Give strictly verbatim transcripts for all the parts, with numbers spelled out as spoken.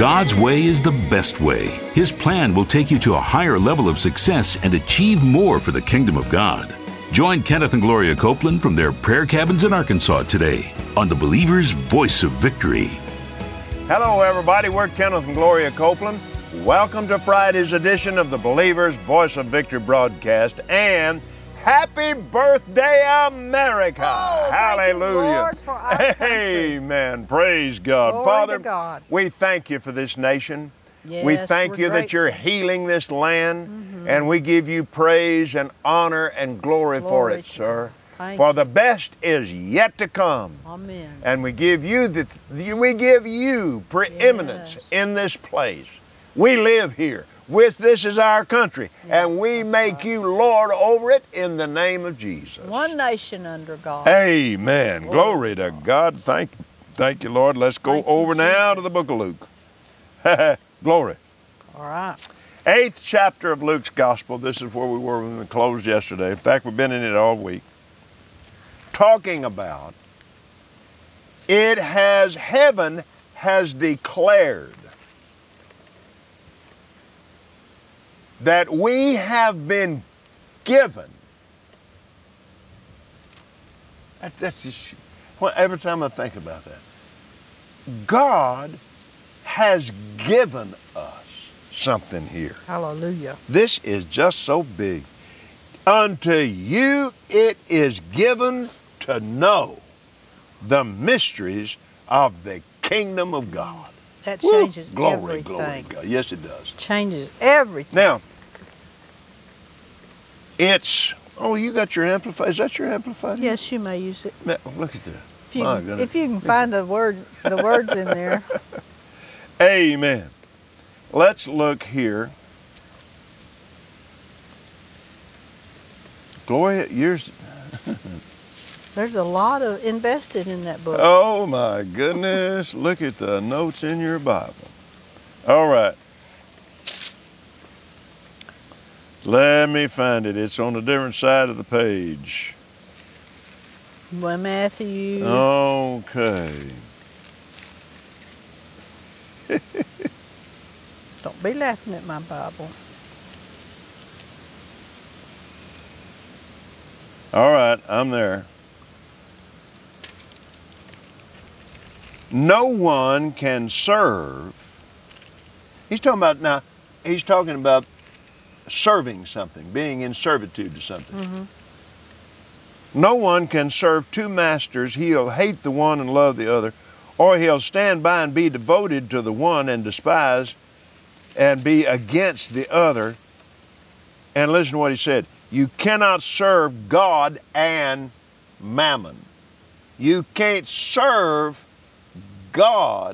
God's way is the best way. His plan will take you to a higher level of success and achieve more for the kingdom of God. Join Kenneth and Gloria Copeland from their prayer cabins in Arkansas today on the Believer's Voice of Victory. Hello, everybody. We're Kenneth and Gloria Copeland. Welcome to Friday's edition of the Believer's Voice of Victory broadcast. And happy birthday, America! Oh, hallelujah! Thank you, Lord, for our country. Amen. Praise God. Glory Father, to God. we thank you for this nation. Yes, we thank we're you that grateful. you're healing this land, Mm-hmm. and we give you praise and honor and glory, for Glory it, to sir. God. Thank For you. the best is yet to come. Amen. And we give you the we give you preeminence Yes. in this place. We live here. With this is our country, Yes, and we that's make right. you Lord over it in the name of Jesus. One nation under God. Amen. Glory Glory to to God. Thank, thank you, Lord. Let's go Thank you, over now to Jesus. the book of Luke. Glory. All right. Eighth chapter of Luke's Gospel. This is where we were when we closed yesterday. In fact, we've been in it all week. Talking about it has, heaven has declared that we have been given. That, that's just, well, every time I think about that, God has given us something here. Hallelujah. This is just so big. Unto you it is given to know the mysteries of the kingdom of God. That Woo! changes Glory, everything. glory, God. Yes, it does. Changes everything. Now, it's, oh, you got your amplifier. Is that your amplifier? Yes, you may use it. Man, look at that. If you, My can, goodness. if you can find the word, the words in there. Amen. Let's look here. Gloria, yours. There's a lot of invested in that book. Oh my goodness. Look at the notes in your Bible. All right. Let me find it. It's on a different side of the page. Well, Matthew. Okay. Don't be laughing at my Bible. All right, I'm there. No one can serve. He's talking about, now, he's talking about serving something, being in servitude to something. Mm-hmm. No one can serve two masters. He'll hate the one and love the other, or he'll stand by and be devoted to the one and despise and be against the other. And listen to what he said. You cannot serve God and mammon. You can't serve God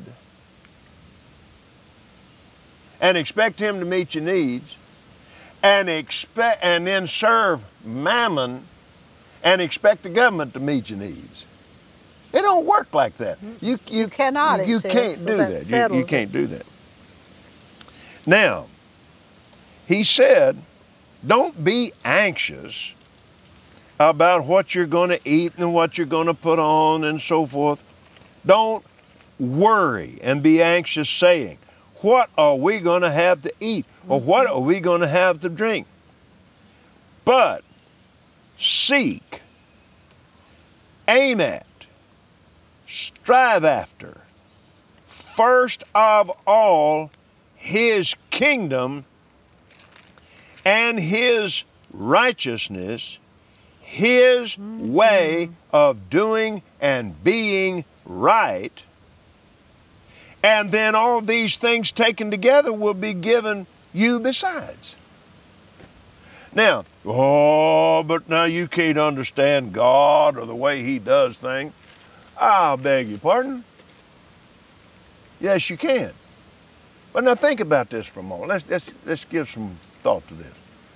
and expect him to meet your needs and expect and then serve mammon and expect the government to meet your needs. It don't work like that. You you, You cannot, it You, you says, can't so do that that. You, you settles can't it. do that. Now, he said, don't be anxious about what you're going to eat and what you're going to put on and so forth. Don't worry and be anxious saying, what are we going to have to eat? Or what are we going to have to drink? But seek, aim at, strive after, first of all, his kingdom and his righteousness, his Mm-hmm. way of doing and being right. And then all these things taken together will be given you besides. Now, oh, but now you can't understand God or the way he does things. I beg your pardon? Yes, you can. But now think about this for a moment. Let's, let's, let's give some thought to this.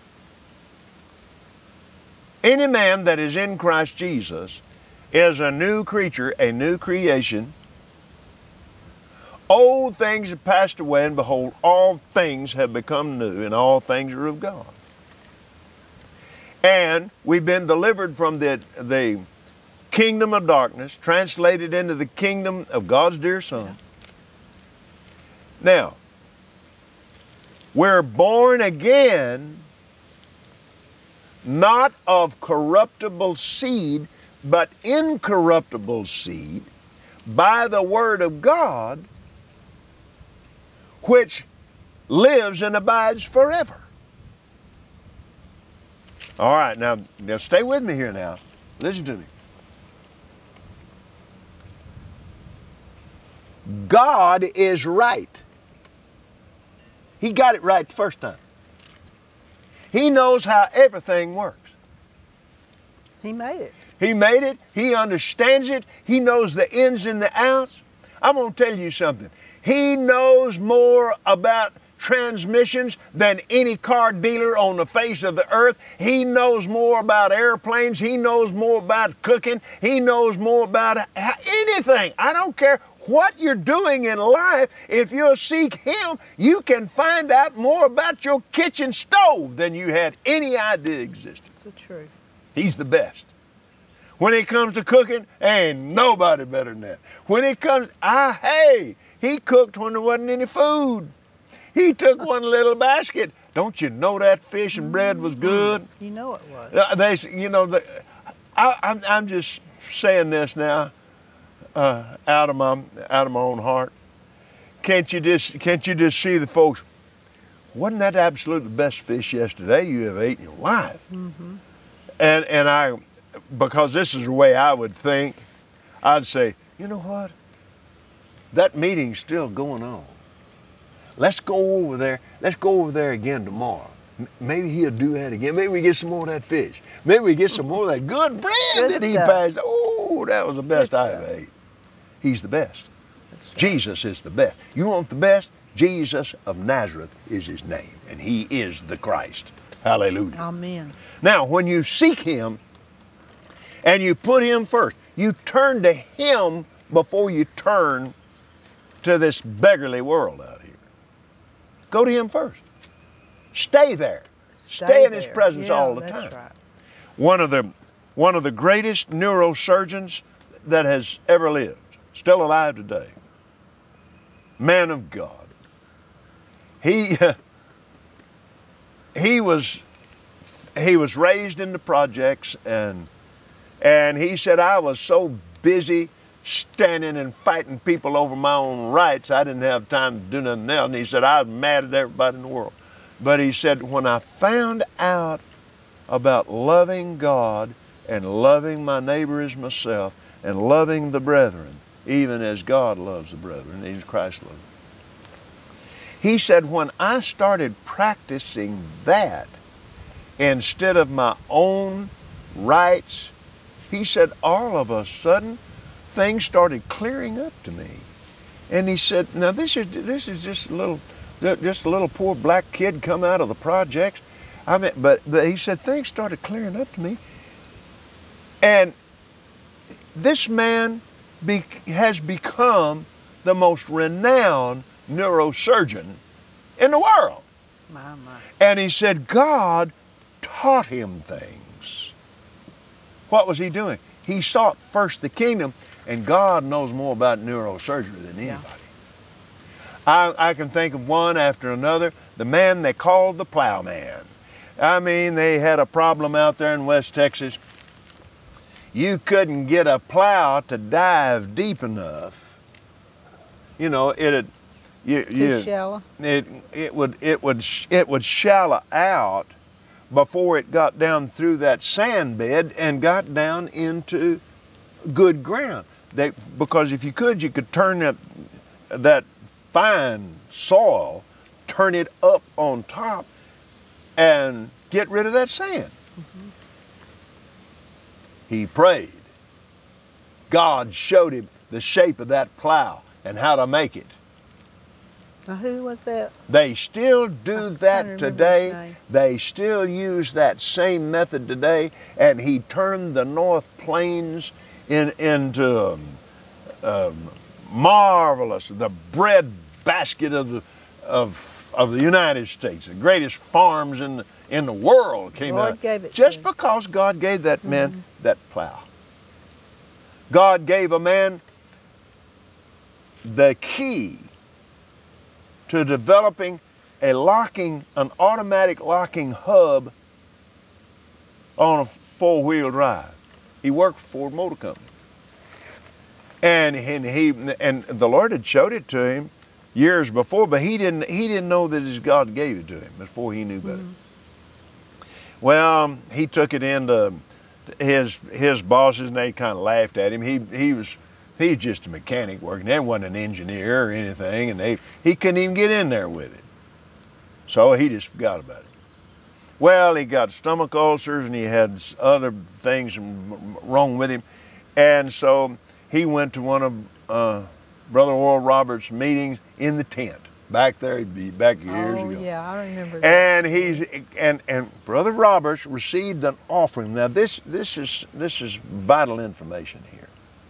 Any man that is in Christ Jesus is a new creature, a new creation. Old things have passed away, and behold, all things have become new, and all things are of God. And we've been delivered from the, the kingdom of darkness, translated into the kingdom of God's dear Son. Now, we're born again, not of corruptible seed, but incorruptible seed, by the Word of God, which lives and abides forever. All right, now, now stay with me here now. Listen to me. God is right. He got it right the first time. He knows how everything works. He made it. He made it. He understands it. He knows the ins and the outs. I'm going to tell you something. He knows more about transmissions than any car dealer on the face of the earth. He knows more about airplanes. He knows more about cooking. He knows more about anything. I don't care what you're doing in life. If you'll seek Him, you can find out more about your kitchen stove than you had any idea existed. It's the truth. He's the best. When it comes to cooking, ain't nobody better than that. When it comes, ah, hey, he cooked when there wasn't any food. He took one little basket. Don't you know that fish and bread was good? You know it was. Uh, they, you know, the, I, I'm, I'm just saying this now, uh, out of my, out of my own heart. Can't you just, can't you just see the folks? Wasn't that absolutely the best fish yesterday you ever ate in your life? Mm-hmm. And and I, because this is the way I would think, I'd say, you know what? That meeting's still going on. Let's go over there. Let's go over there again tomorrow. M- maybe he'll do that again. Maybe we get some more of that fish. Maybe we get some more of that good bread Good that he stuff. passed. Oh, that was the best Good I stuff. ever ate. He's the best. That's right. Jesus is the best. You want the best? Jesus of Nazareth is his name, and he is the Christ. Hallelujah. Amen. Now, when you seek him and you put him first, you turn to him before you turn to this beggarly world out here. Go to him first. Stay there. Stay, Stay in his there. presence Yeah, all the that's time. Right. One of the one of the greatest neurosurgeons that has ever lived, still alive today. Man of God. He he was he was raised in the projects, and and he said, I was so busy standing and fighting people over my own rights, I didn't have time to do nothing else. And he said, I was mad at everybody in the world. But he said, when I found out about loving God and loving my neighbor as myself and loving the brethren, even as God loves the brethren, as Christ loves them. He said, when I started practicing that instead of my own rights, he said, all of a sudden, things started clearing up to me. And he said, now this is this is just a little just a little poor black kid come out of the projects. I mean, but but he said things started clearing up to me. And this man be, has become the most renowned neurosurgeon in the world. My, my. And he said God taught him things. What was he doing? He sought first the kingdom, and God knows more about neurosurgery than anybody. Yeah. I, I can think of one after another. The man they called the plowman. I mean, they had a problem out there in West Texas. You couldn't get a plow to dive deep enough. You know, it'd you, Too you, shallow. It it would it would it would shallow out before it got down through that sand bed and got down into good ground. They, because if you could, you could turn that that fine soil, turn it up on top, and get rid of that sand. Mm-hmm. He prayed. God showed him the shape of that plow and how to make it. Now, who was that? They still do I that can't remember his today. name. They still use that same method today. And he turned the North Plains in, into um, um, marvelous, the bread basket of the of of the United States. The greatest farms in the, in the world came Lord out gave it to just him. because God gave that man Mhm. that plow. God gave a man the key to developing a locking, an automatic locking hub on a four-wheel drive. He worked for Ford Motor Company. And, and he and the Lord had showed it to him years before, but he didn't he didn't know that his God gave it to him before he knew better. Mm-hmm. Well, he took it into his his bosses, and they kind of laughed at him. He he was he was just a mechanic working. There wasn't an engineer or anything, and they he couldn't even get in there with it. So he just forgot about it. Well, he got stomach ulcers, and he had other things wrong with him, and so he went to one of uh, Brother Oral Roberts' meetings in the tent back there. He'd be back years oh, ago. Oh yeah, I remember that. And he's and and Brother Roberts received an offering. Now this this is this is vital information here.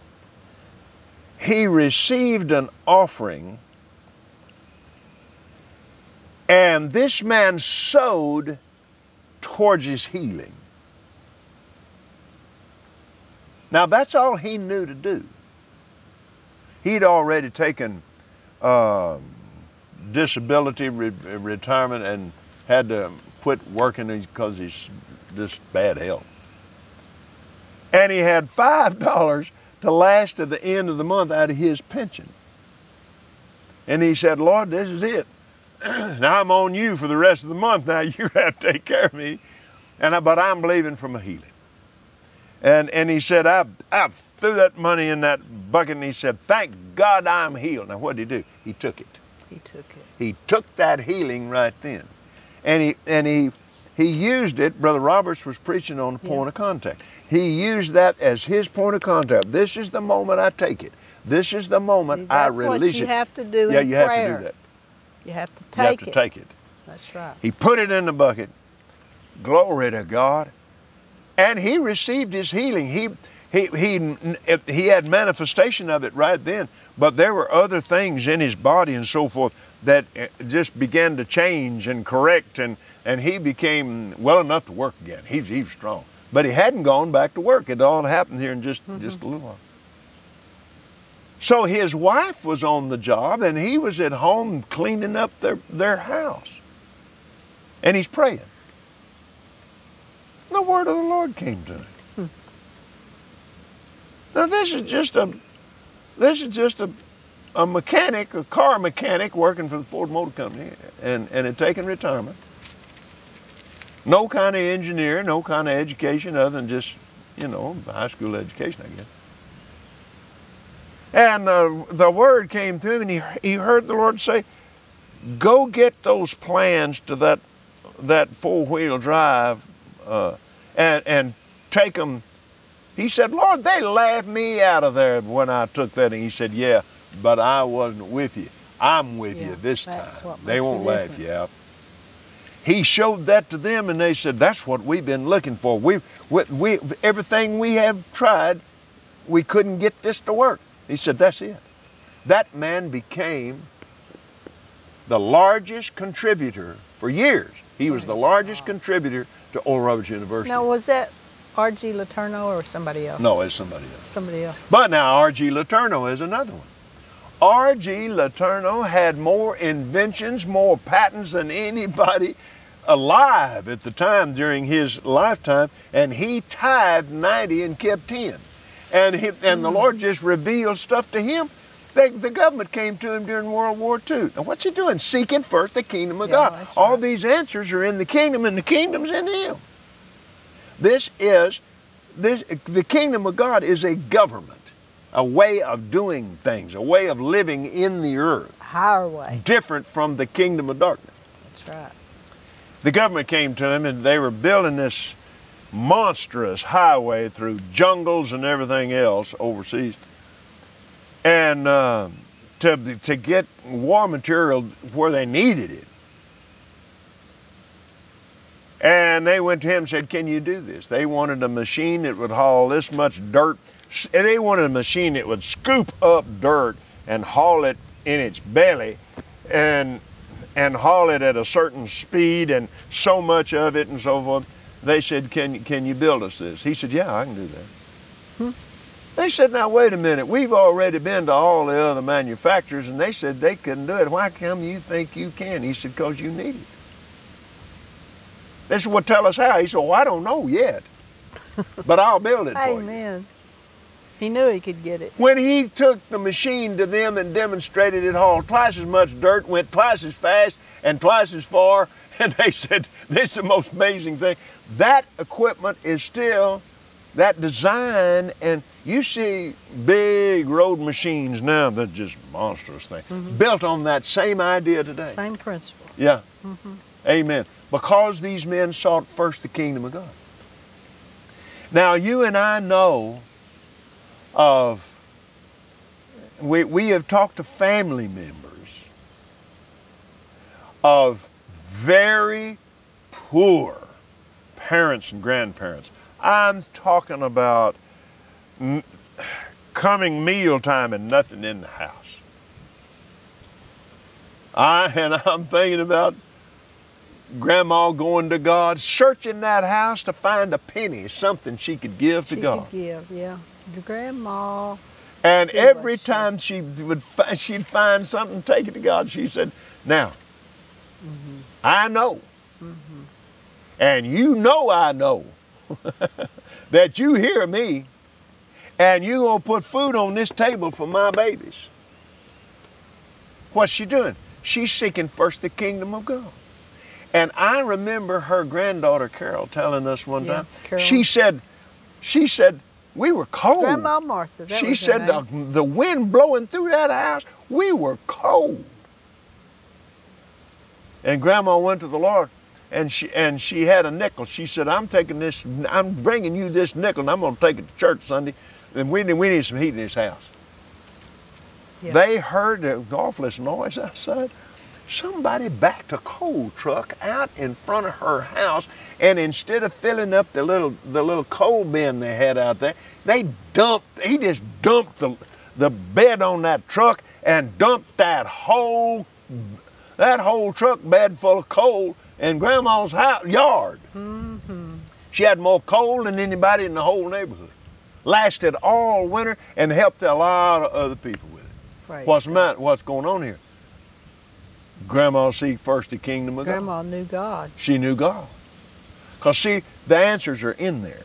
He received an offering, and this man sowed towards his healing. Now that's all he knew to do. He'd already taken uh, disability re retirement and had to quit working because he's just bad health. And he had five dollars to last to the end of the month out of his pension. And he said, Lord, this is it. Now I'm on you for the rest of the month. Now you have to take care of me. And I, but I'm believing from a healing. And, and he said, I, I threw that money in that bucket, and he said, thank God I'm healed. Now what did he do? He took it. He took it. He took that healing right then. And he, and he, he used it. Brother Roberts was preaching on the point yeah. of contact. He used that as his point of contact. This is the moment I take it. This is the moment See, I release it. That's what you have to do yeah, in you prayer. have to do that. You have to take you have to it. take it. That's right. He put it in the bucket. Glory to God. And he received his healing. He, he, he, he had manifestation of it right then, but there were other things in his body and so forth that just began to change and correct, and, and he became well enough to work again. He, he was strong. But he hadn't gone back to work. It all happened here in just, mm-hmm. just a little while. So his wife was on the job, and he was at home cleaning up their, their house. And he's praying. The word of the Lord came to him. Hmm. Now this is just a, this is just a, a mechanic, a car mechanic working for the Ford Motor Company, and, and had taken retirement. No kind of engineer, no kind of education other than just, you know, high school education, I guess. And uh, the word came to him, and he, he heard the Lord say, go get those plans to that, that four-wheel drive uh, and, and take them. He said, Lord, they laughed me out of there when I took that. And he said, yeah, but I wasn't with you. I'm with yeah, you this time. They won't laugh you out. He showed that to them, and they said, that's what we've been looking for. We, we, we, everything we have tried, we couldn't get this to work. He said, that's it. That man became the largest contributor for years. He was the largest contributor to Oral Roberts University. Now, was that R G Letourneau or somebody else? No, it's somebody else. Somebody else. But now R G Letourneau is another one. R G Letourneau had more inventions, more patents than anybody alive at the time during his lifetime, and he tithed ninety and kept ten. And, he, and mm. the Lord just revealed stuff to him. The, the government came to him during World War Two. Now what's he doing? Seeking first the kingdom of yeah, God. All right. these answers are in the kingdom, and the kingdom's in him. This is, this, the kingdom of God is a government, a way of doing things, a way of living in the earth. Higher way. Different from the kingdom of darkness. That's right. The government came to him, and they were building this monstrous highway through jungles and everything else overseas. And uh, to, to get war material where they needed it. And they went to him and said, can you do this? They wanted a machine that would haul this much dirt. They wanted a machine that would scoop up dirt and haul it in its belly and, and haul it at a certain speed and so much of it and so forth. They said, can, can you build us this? He said, yeah, I can do that. Hmm. They said, now wait a minute, we've already been to all the other manufacturers and they said they couldn't do it. Why come you think you can? He said, because you need it. They said, well, tell us how. He said, well, I don't know yet, but I'll build it for you. Amen. He knew he could get it. When he took the machine to them and demonstrated it hauled twice as much dirt, went twice as fast and twice as far, and they said, this is the most amazing thing. That equipment is still, that design, and you see big road machines now, they're just monstrous things, mm-hmm. built on that same idea today. Same principle. Yeah. Mm-hmm. Amen. Because these men sought first the kingdom of God. Now, you and I know of, we, we have talked to family members of very poor parents and grandparents. I'm talking about n- coming mealtime and nothing in the house. I, and I'm thinking about Grandma going to God, searching that house to find a penny, something she could give to she God. Could give, yeah. Grandma. And every time she would, fi- she'd find something, take it to God. She said, "Now, mm-hmm. I know, mm-hmm. and you know I know that you hear me, and you gonna put food on this table for my babies." What's she doing? She's seeking first the kingdom of God. And I remember her granddaughter Carol telling us one yeah, time. Carol. She said, she said, we were cold. Grandma Martha. That she was her said the, name. the wind blowing through that house, we were cold. And Grandma went to the Lord, and she and she had a nickel. She said, I'm taking this, I'm bringing you this nickel, and I'm going to take it to church Sunday, and we need, we need some heat in this house. Yeah. They heard the awfulest noise outside. Somebody backed a coal truck out in front of her house, and instead of filling up the little the little coal bin they had out there, they dumped, he just dumped the, the bed on that truck and dumped that whole, that whole truck bed full of coal in Grandma's house, yard. Mm-hmm. She had more coal than anybody in the whole neighborhood. Lasted all winter and helped a lot of other people with it. Right. What's, my, what's going on here? Grandma seek first the kingdom of Grandma God. Grandma knew God. She knew God. Because see, the answers are in there.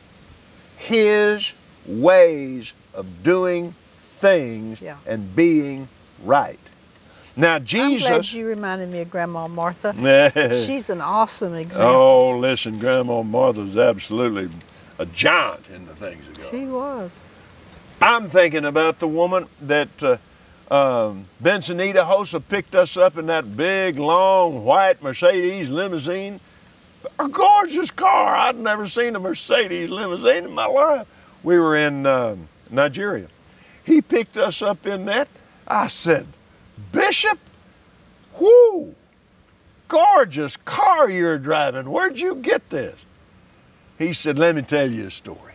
His ways of doing things yeah. and being right. Now Jesus... I'm glad you reminded me of Grandma Martha. She's an awesome example. Oh, listen, Grandma Martha's absolutely a giant in the things of God. She was. I'm thinking about the woman that... Uh, Um, Benson-Ida Hosa picked us up in that big, long, white Mercedes limousine. A gorgeous car. I'd never seen a Mercedes limousine in my life. We were in uh, Nigeria. He picked us up in that. I said, Bishop, whoo, gorgeous car you're driving. Where'd you get this? He said, let me tell you a story.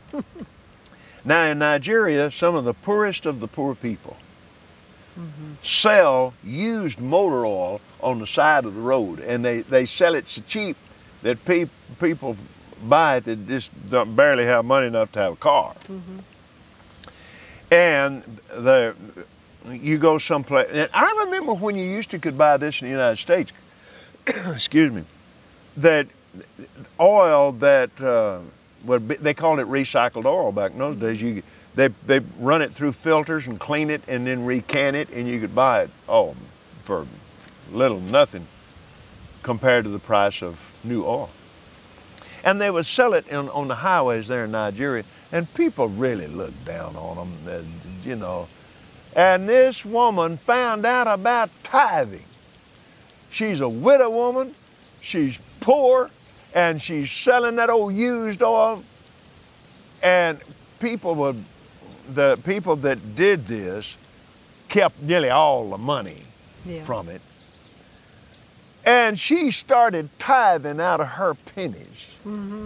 Now in Nigeria, some of the poorest of the poor people Mm-hmm. sell used motor oil on the side of the road, and they, they sell it so cheap that pe- people buy it that just don't barely have money enough to have a car. Mm-hmm. And the you go someplace, and I remember when you used to could buy this in the United States, excuse me, that oil that uh, would be, they called it recycled oil back in those days. You They they run it through filters and clean it and then recan it, and you could buy it oh for little nothing compared to the price of new oil. And they would sell it in, on the highways there in Nigeria, and people really looked down on them, uh, you know. And this woman found out about tithing. She's a widow woman, she's poor, and she's selling that old used oil, and people would. The people that did this kept nearly all the money yeah. from it. And she started tithing out of her pennies. Mm-hmm.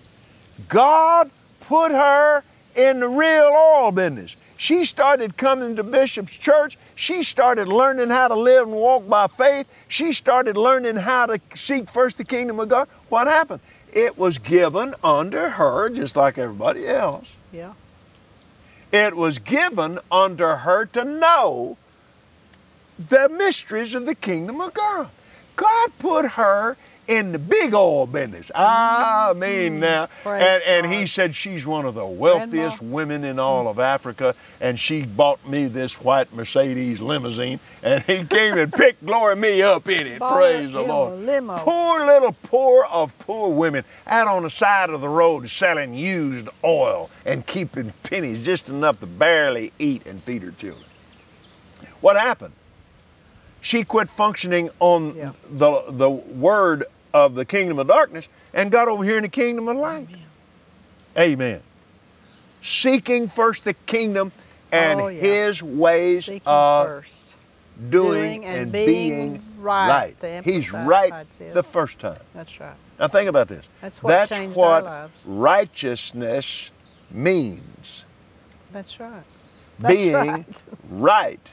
God put her in the real oil business. She started coming to Bishop's church. She started learning how to live and walk by faith. She started learning how to seek first the kingdom of God. What happened? It was given unto her just like everybody else. Yeah. It was given unto her to know the mysteries of the kingdom of God. God put her in the big oil business. I mean now, and, and he said she's one of the wealthiest Grandma. women in all of Africa, and she bought me this white Mercedes limousine, and he came and picked Glory me up in it. Bought Praise the Lord. Poor little poor of poor women out on the side of the road selling used oil and keeping pennies, just enough to barely eat and feed her children. What happened? She quit functioning on yeah. the, the word of the kingdom of darkness and got over here in the kingdom of light. Amen. Amen. Seeking first the kingdom and oh, yeah. his ways Seeking of first. Doing, doing and, and being, being right. right. He's right the first time. That's right. Now think about this. That's what, That's changed what our lives. righteousness means. That's right. That's being right. right.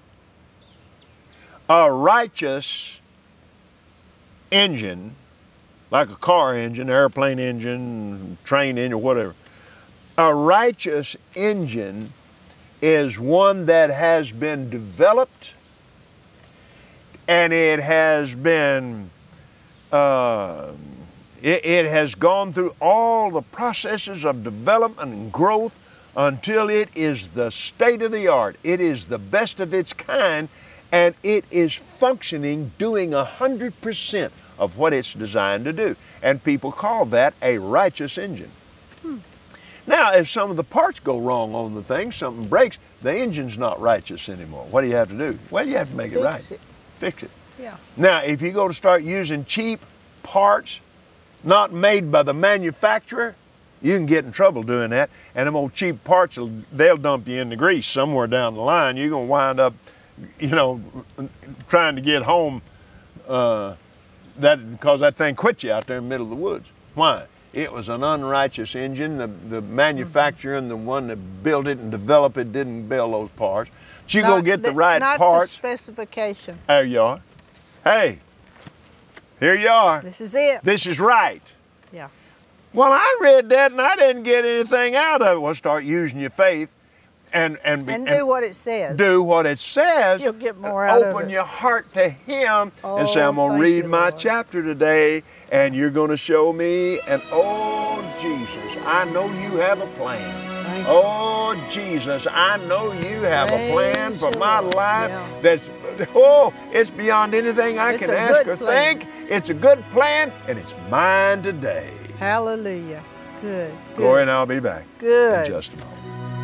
A righteous engine, like a car engine, airplane engine, train engine, whatever. A righteous engine is one that has been developed and it has been, uh, it, it has gone through all the processes of development and growth until it is the state of the art. It is the best of its kind. And it is functioning, doing one hundred percent of what it's designed to do. And people call that a righteous engine. Hmm. Now, if some of the parts go wrong on the thing, something breaks, the engine's not righteous anymore. What do you have to do? Well, you have to make Fix it right. It. Fix it. Yeah. Now, if you go to start using cheap parts, not made by the manufacturer, you can get in trouble doing that. And them old cheap parts, they'll dump you in the grease somewhere down the line. You're going to wind up, you know, trying to get home uh, that because that thing quit you out there in the middle of the woods. Why? It was an unrighteous engine. The, the manufacturer and the one that built it and developed it didn't build those parts. But you not go get the, the right not parts. Not the specification. There you are. Hey, here you are. This is it. This is right. Yeah. Well, I read that and I didn't get anything out of it. Well, start using your faith. And, and, be, and do and what it says. Do what it says. You'll get more out of it. Open your heart to Him oh, and say, I'm going to read you, my Lord. chapter today, and you're going to show me. And oh, Jesus, I know you have a plan. Thank oh, you. Jesus, I know you have Praise a plan for my Lord. life yeah. that's, oh, it's beyond anything I it's can ask or plan. think. It's a good plan, and it's mine today. Hallelujah. Good. good. Glory, and I'll be back Good. in just a moment.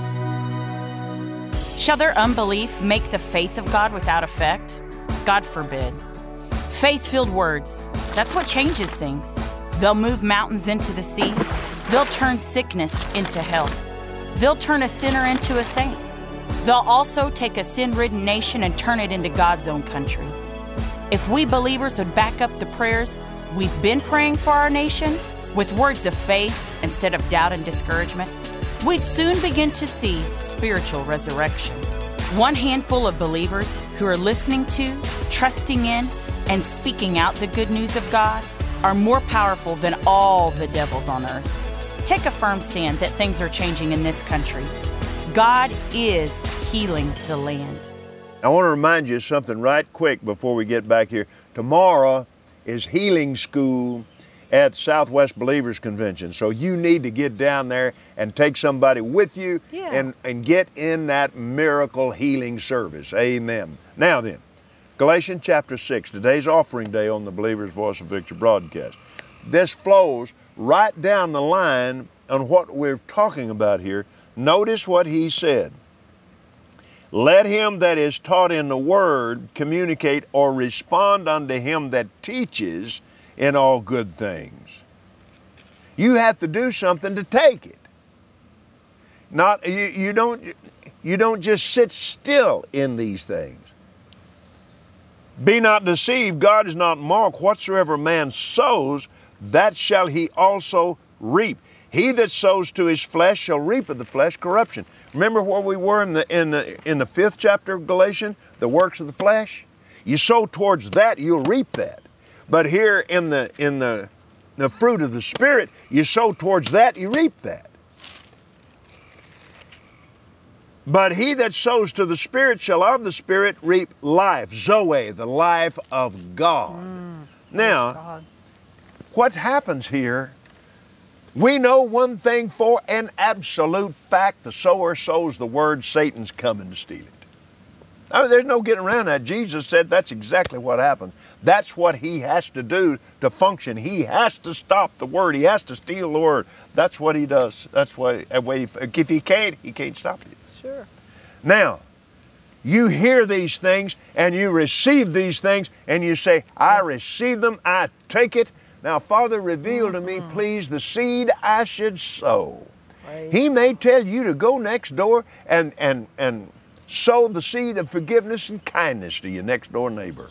Shall their unbelief make the faith of God without effect? God forbid. Faith-filled words, that's what changes things. They'll move mountains into the sea. They'll turn sickness into health. They'll turn a sinner into a saint. They'll also take a sin-ridden nation and turn it into God's own country. If we believers would back up the prayers we've been praying for our nation with words of faith instead of doubt and discouragement, we'd soon begin to see spiritual resurrection. One handful of believers who are listening to, trusting in, and speaking out the good news of God are more powerful than all the devils on earth. Take a firm stand that things are changing in this country. God is healing the land. I want to remind you of something right quick before we get back here. Tomorrow is healing school at Southwest Believers Convention. So you need to get down there and take somebody with you yeah. and, and get in that miracle healing service. Amen. Now then, Galatians chapter six, today's offering day on the Believer's Voice of Victory broadcast. This flows right down the line on what we're talking about here. Notice what he said. Let him that is taught in the word communicate or respond unto him that teaches in all good things. You have to do something to take it. Not you, you don't you don't just sit still in these things. Be not deceived, God is not mocked. Whatsoever man sows, that shall he also reap. He that sows to his flesh shall reap of the flesh corruption. Remember where we were in the in the in the fifth chapter of Galatians, the works of the flesh? You sow towards that, you'll reap that. But here in the in the the fruit of the Spirit, you sow towards that, you reap that. But he that sows to the Spirit shall of the Spirit reap life, Zoe, the life of God. Mm, now, God. What happens here, we know one thing for an absolute fact: the sower sows the word, Satan's coming to steal it. I mean, there's no getting around that. Jesus said that's exactly what happens. That's what he has to do to function. He has to stop the word. He has to steal the word. That's what he does. That's why, if he can't, he can't stop it. Sure. Now, you hear these things and you receive these things and you say, I receive them, I take it. Now, Father, reveal to me, please, the seed I should sow. Praise He may tell you to go next door and, and, and sow the seed of forgiveness and kindness to your next door neighbor.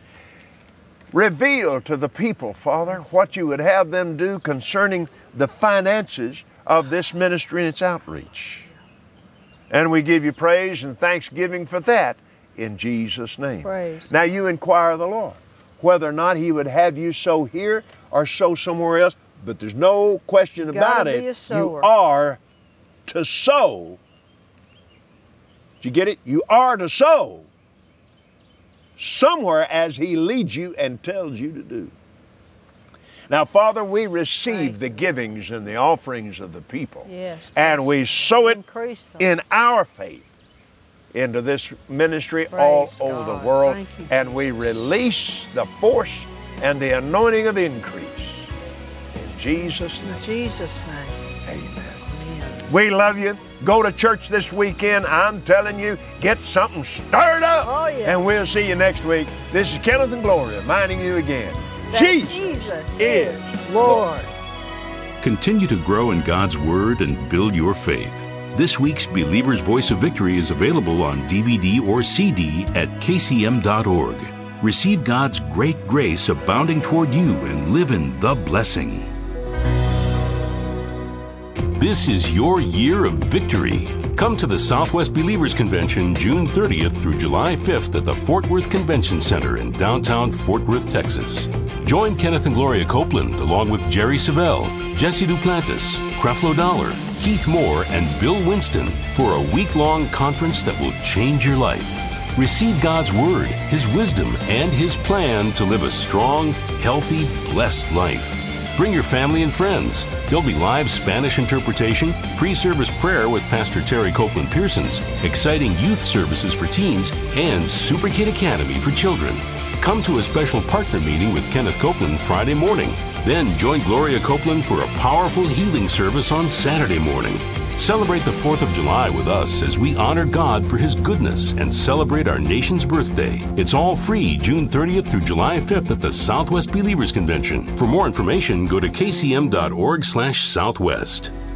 Reveal to the people, Father, what you would have them do concerning the finances of this ministry and its outreach. And we give you praise and thanksgiving for that in Jesus' name. Praise. Now you inquire of the Lord whether or not he would have you sow here or sow somewhere else, but there's no question Gotta about be it. a sower. You are to sow. Did you get it? You are to sow somewhere as he leads you and tells you to do. Now, Father, we receive the givings and the offerings of the people. Yes. And we sow it Increase them. in our faith into this ministry Praise all over God. the world. Thank you, And we release the force and the anointing of increase. In Jesus' In name, Jesus' name. amen. Amen. We love you. Go to church this weekend. I'm telling you, get something stirred up. Oh, yeah. And we'll see you next week. This is Kenneth and Gloria reminding you again. That Jesus, Jesus is is Lord. Continue to grow in God's Word and build your faith. This week's Believer's Voice of Victory is available on D V D or C D at K C M dot org. Receive God's great grace abounding toward you and live in the blessing. This is your year of victory. Come to the Southwest Believers Convention June thirtieth through July fifth at the Fort Worth Convention Center in downtown Fort Worth, Texas. Join Kenneth and Gloria Copeland along with Jerry Savelle, Jesse Duplantis, Creflo Dollar, Keith Moore, and Bill Winston for a week-long conference that will change your life. Receive God's Word, His wisdom, and His plan to live a strong, healthy, blessed life. Bring your family and friends. There'll be live Spanish interpretation, pre-service prayer with Pastor Terry Copeland Pearsons, exciting youth services for teens, and Super Kid Academy for children. Come to a special partner meeting with Kenneth Copeland Friday morning. Then join Gloria Copeland for a powerful healing service on Saturday morning. Celebrate the fourth of July with us as we honor God for His goodness and celebrate our nation's birthday. It's all free June thirtieth through July fifth at the Southwest Believers Convention. For more information, go to K C M dot org slash Southwest.